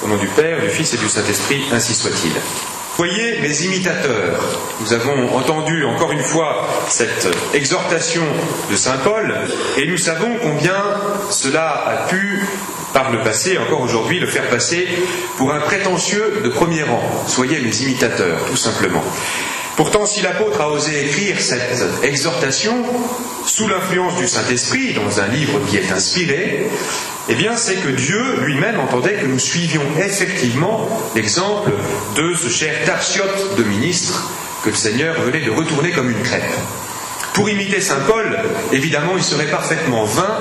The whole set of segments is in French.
Au nom du Père, du Fils et du Saint-Esprit, ainsi soit-il. Voyez, mes imitateurs, nous avons entendu encore une fois cette exhortation de saint Paul, et nous savons combien cela a pu, par le passé, encore aujourd'hui, le faire passer pour un prétentieux de premier rang. Soyez mes imitateurs, tout simplement. Pourtant, si l'apôtre a osé écrire cette exhortation sous l'influence du Saint-Esprit, dans un livre qui est inspiré, eh bien, c'est que Dieu lui-même entendait que nous suivions effectivement l'exemple de ce cher Tarsiote de ministre que le Seigneur venait de retourner comme une crêpe. Pour imiter saint Paul, évidemment, il serait parfaitement vain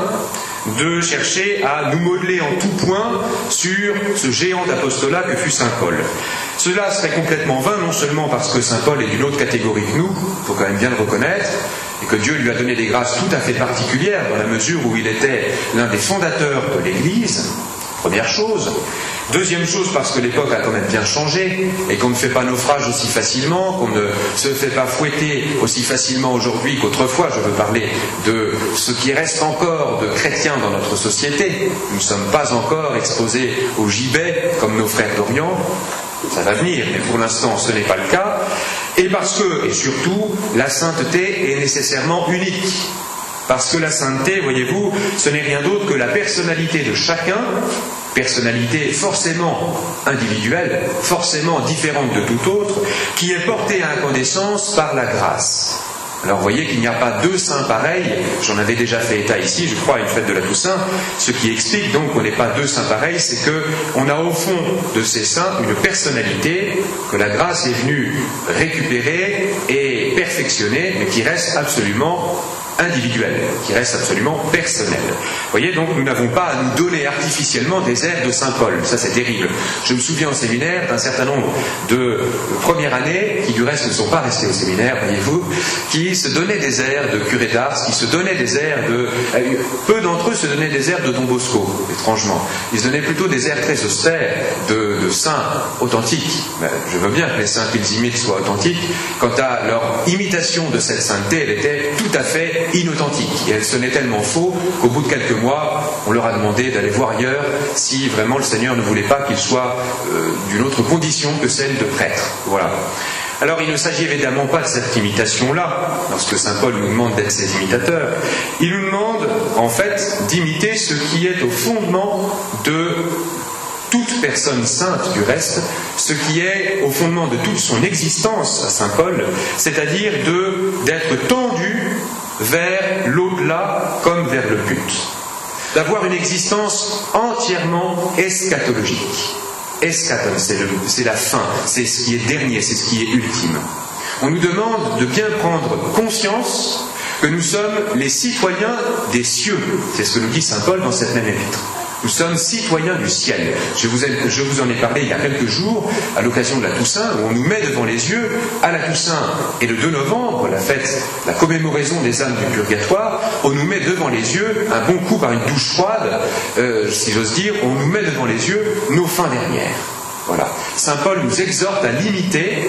de chercher à nous modeler en tout point sur ce géant d'apostolat que fut saint Paul. Cela serait complètement vain, non seulement parce que saint Paul est d'une autre catégorie que nous, il faut quand même bien le reconnaître, et que Dieu lui a donné des grâces tout à fait particulières dans la mesure où il était l'un des fondateurs de l'Église, première chose. Deuxième chose, parce que l'époque a quand même bien changé et qu'on ne fait pas naufrage aussi facilement, qu'on ne se fait pas fouetter aussi facilement aujourd'hui qu'autrefois. Je veux parler de ce qui reste encore de chrétiens dans notre société. Nous ne sommes pas encore exposés au gibet comme nos frères d'Orient. Ça va venir, mais pour l'instant ce n'est pas le cas. Et parce que, et surtout, la sainteté est nécessairement unique. Parce que la sainteté, voyez-vous, ce n'est rien d'autre que la personnalité de chacun, personnalité forcément individuelle, forcément différente de tout autre, qui est portée à incandescence par la grâce. Alors vous voyez qu'il n'y a pas deux saints pareils, j'en avais déjà fait état ici, je crois, à une fête de la Toussaint, ce qui explique donc qu'on n'est pas deux saints pareils, c'est qu'on a au fond de ces saints une personnalité que la grâce est venue récupérer et perfectionner, mais qui reste absolument individuelle, qui reste absolument personnelle. Vous voyez, donc nous n'avons pas à nous donner artificiellement des airs de saint Paul, ça c'est terrible. Je me souviens au séminaire d'un certain nombre de première année, qui du reste ne sont pas restés au séminaire, voyez-vous, qui se donnaient des airs de curé d'Ars, qui se donnaient des airs de... Peu d'entre eux se donnaient des airs de Don Bosco, étrangement. Ils se donnaient plutôt des airs très austères, de saints authentiques. Je veux bien que les saints qu'ils imitent soient authentiques. Quant à leur imitation de cette sainteté, elle était tout à fait inauthentique. Et elle sonnait tellement faux qu'au bout de quelques mois, on leur a demandé d'aller voir ailleurs si vraiment le Seigneur ne voulait pas qu'ils soient d'une autre condition que celle de prêtre. Voilà. Alors il ne s'agit évidemment pas de cette imitation-là, lorsque saint Paul nous demande d'être ses imitateurs. Il nous demande en fait d'imiter ce qui est au fondement de toute personne sainte du reste, ce qui est au fondement de toute son existence à saint Paul, c'est-à-dire d'être tendu vers l'au-delà comme vers le but. D'avoir une existence entièrement eschatologique. Eschaton, c'est la fin, c'est ce qui est dernier, c'est ce qui est ultime. On nous demande de bien prendre conscience que nous sommes les citoyens des cieux. C'est ce que nous dit saint Paul dans cette même épître. Nous sommes citoyens du ciel. Je vous en ai parlé il y a quelques jours, à l'occasion de la Toussaint, où on nous met devant les yeux, à la Toussaint et le 2 novembre, la fête, la commémoration des âmes du purgatoire, on nous met devant les yeux, un bon coup par une douche froide, si j'ose dire, on nous met devant les yeux nos fins dernières. Voilà. Saint Paul nous exhorte à l'imiter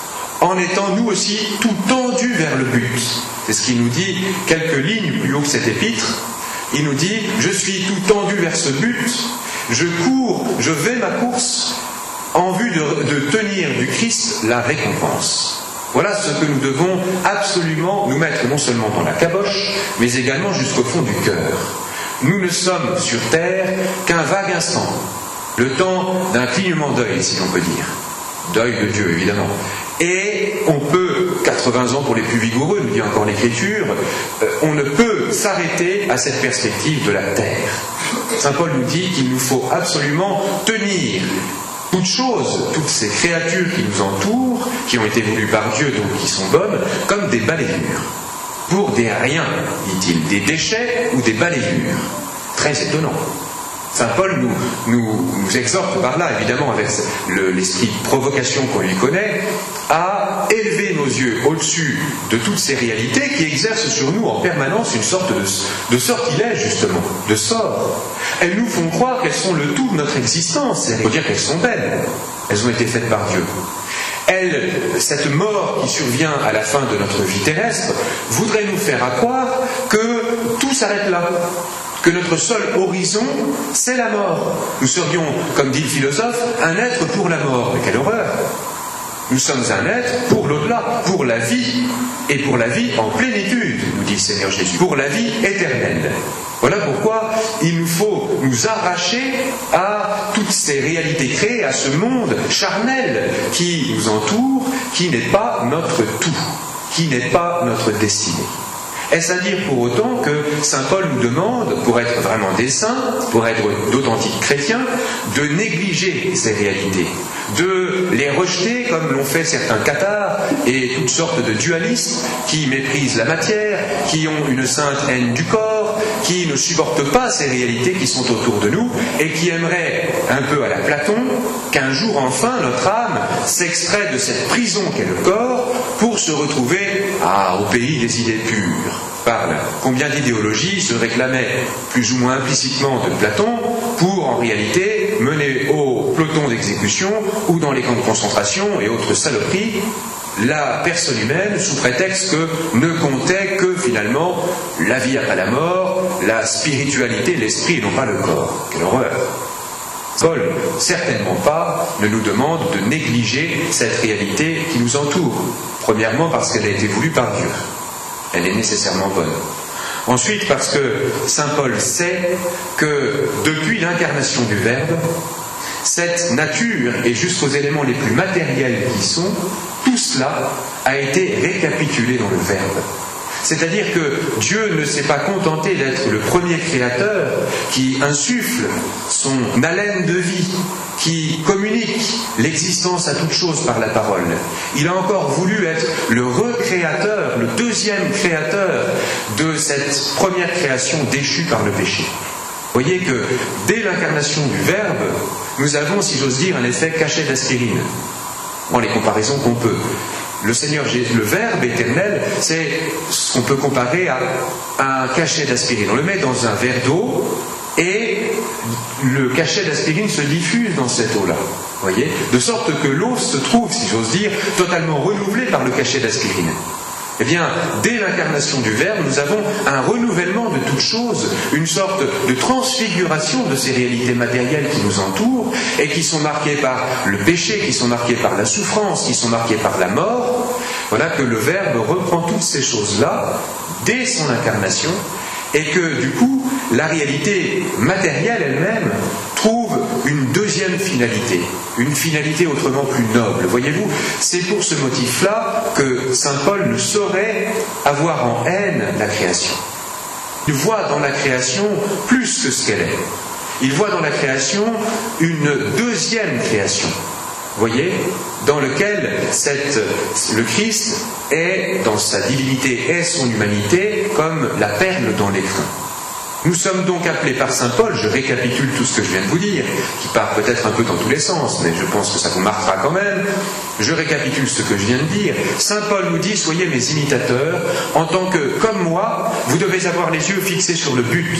en étant nous aussi tout tendus vers le but. C'est ce qu'il nous dit quelques lignes plus haut que cette épître. Il nous dit, je suis tout tendu vers ce but, je cours, je vais ma course, en vue de tenir du Christ la récompense. Voilà ce que nous devons absolument nous mettre non seulement dans la caboche, mais également jusqu'au fond du cœur. Nous ne sommes sur terre qu'un vague instant, le temps d'un clignement d'œil, si l'on peut dire. D'œil de Dieu, évidemment. Et on peut, 80 ans pour les plus vigoureux, nous dit encore l'Écriture, on ne peut s'arrêter à cette perspective de la terre. Saint Paul nous dit qu'il nous faut absolument tenir toutes choses, toutes ces créatures qui nous entourent, qui ont été voulues par Dieu, donc qui sont bonnes, comme des balayures. Pour des riens, dit-il, des déchets ou des balayures. Très étonnant. Saint Paul nous exhorte par là, évidemment, avec l'esprit de provocation qu'on lui connaît, à élever nos yeux au-dessus de toutes ces réalités qui exercent sur nous en permanence une sorte de sortilège, justement, de sort. Elles nous font croire qu'elles sont le tout de notre existence. Il faut dire qu'elles sont belles. Elles ont été faites par Dieu. Cette mort qui survient à la fin de notre vie terrestre, voudrait nous faire croire que tout s'arrête là. que notre seul horizon, c'est la mort. Nous serions, comme dit le philosophe, un être pour la mort. Mais quelle horreur! Nous sommes un être pour l'au-delà, pour la vie, et pour la vie en plénitude, nous dit le Seigneur Jésus, pour la vie éternelle. Voilà pourquoi il nous faut nous arracher à toutes ces réalités créées, à ce monde charnel qui nous entoure, qui n'est pas notre tout, qui n'est pas notre destinée. Est-ce à dire pour autant que saint Paul nous demande, pour être vraiment des saints, pour être d'authentiques chrétiens, de négliger ces réalités, de les rejeter comme l'ont fait certains cathares et toutes sortes de dualistes qui méprisent la matière, qui ont une sainte haine du corps, qui ne supportent pas ces réalités qui sont autour de nous et qui aimeraient, un peu à la Platon, qu'un jour enfin notre âme s'extrait de cette prison qu'est le corps pour se retrouver au pays des idées pures. Parle. Combien d'idéologies se réclamaient plus ou moins implicitement de Platon pour en réalité mener au peloton d'exécution ou dans les camps de concentration et autres saloperies la personne humaine sous prétexte que ne comptait que finalement la vie après la mort, la spiritualité, l'esprit et non pas le corps. Quelle horreur! Paul, certainement pas, ne nous demande de négliger cette réalité qui nous entoure. Premièrement parce qu'elle a été voulue par Dieu. Elle est nécessairement bonne. Ensuite parce que saint Paul sait que depuis l'incarnation du Verbe, cette nature et jusqu'aux éléments les plus matériels qui sont, tout cela a été récapitulé dans le Verbe. C'est-à-dire que Dieu ne s'est pas contenté d'être le premier créateur qui insuffle son haleine de vie, qui communique l'existence à toute chose par la parole. Il a encore voulu être le recréateur, le deuxième créateur de cette première création déchue par le péché. Vous voyez que dès l'incarnation du Verbe, nous avons, si j'ose dire, un effet cachet d'aspirine. Dans les comparaisons qu'on peut. Le Seigneur Jésus, le Verbe éternel, c'est ce qu'on peut comparer à un cachet d'aspirine. On le met dans un verre d'eau et le cachet d'aspirine se diffuse dans cette eau-là. Voyez, de sorte que l'eau se trouve, si j'ose dire, totalement renouvelée par le cachet d'aspirine. Eh bien, dès l'incarnation du Verbe, nous avons un renouvellement de toutes choses, une sorte de transfiguration de ces réalités matérielles qui nous entourent et qui sont marquées par le péché, qui sont marquées par la souffrance, qui sont marquées par la mort. Voilà que le Verbe reprend toutes ces choses-là dès son incarnation et que, du coup, la réalité matérielle elle-même trouve une deuxième finalité, une finalité autrement plus noble. Voyez-vous, c'est pour ce motif-là que saint Paul ne saurait avoir en haine la création. Il voit dans la création plus que ce qu'elle est. Il voit dans la création une deuxième création. Voyez, dans lequel le Christ est, dans sa divinité et son humanité, comme la perle dans l'écrin. Nous sommes donc appelés par saint Paul, je récapitule tout ce que je viens de vous dire, qui part peut-être un peu dans tous les sens, mais je pense que ça vous marquera quand même. Je récapitule ce que je viens de dire. Saint Paul nous dit, soyez mes imitateurs, en tant que, comme moi, vous devez avoir les yeux fixés sur le but.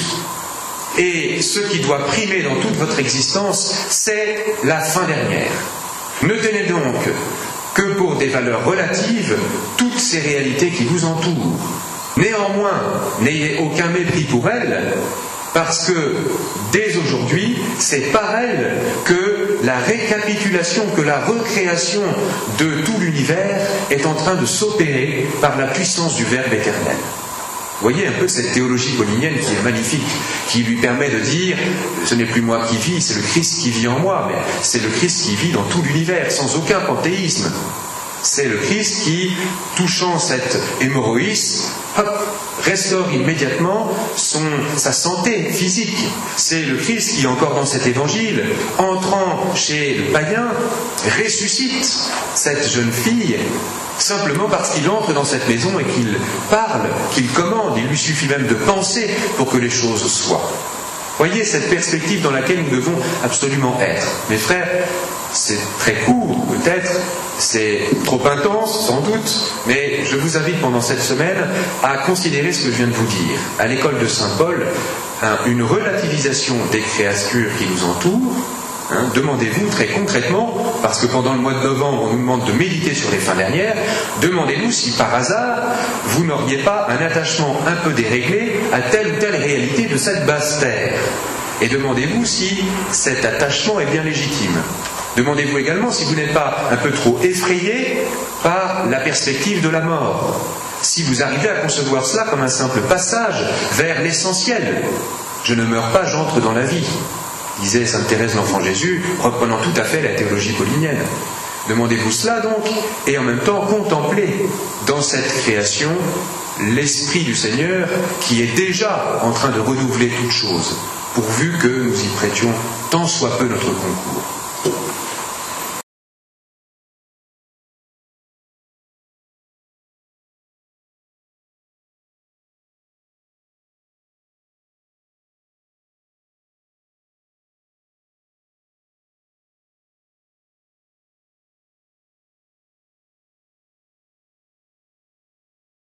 Et ce qui doit primer dans toute votre existence, c'est la fin dernière. Ne tenez donc que pour des valeurs relatives toutes ces réalités qui vous entourent. Néanmoins, n'ayez aucun mépris pour elles, parce que dès aujourd'hui, c'est par elles que la récapitulation, que la recréation de tout l'univers est en train de s'opérer par la puissance du Verbe éternel. Vous voyez un peu cette théologie paulinienne qui est magnifique, qui lui permet de dire « ce n'est plus moi qui vis, c'est le Christ qui vit en moi », mais c'est le Christ qui vit dans tout l'univers, sans aucun panthéisme. C'est le Christ qui, touchant cet hémorroïsme, restaure immédiatement sa santé physique. C'est le Christ qui, encore dans cet évangile, entrant chez le païen, ressuscite cette jeune fille, simplement parce qu'il entre dans cette maison et qu'il parle, qu'il commande. Il lui suffit même de penser pour que les choses soient. Voyez cette perspective dans laquelle nous devons absolument être. Mes frères, c'est très court peut-être, c'est trop intense sans doute, mais je vous invite pendant cette semaine à considérer ce que je viens de vous dire. À l'école de saint Paul, une relativisation des créatures qui nous entourent, Demandez-vous très concrètement, parce que pendant le mois de novembre, on nous demande de méditer sur les fins dernières, demandez-vous si par hasard, vous n'auriez pas un attachement un peu déréglé à telle ou telle réalité de cette basse terre. Et demandez-vous si cet attachement est bien légitime. Demandez-vous également si vous n'êtes pas un peu trop effrayé par la perspective de la mort. Si vous arrivez à concevoir cela comme un simple passage vers l'essentiel. Je ne meurs pas, j'entre dans la vie, disait sainte Thérèse l'Enfant Jésus, reprenant tout à fait la théologie paulinienne. Demandez-vous cela donc, et en même temps contemplez dans cette création l'Esprit du Seigneur qui est déjà en train de renouveler toutes choses, pourvu que nous y prêtions tant soit peu notre concours.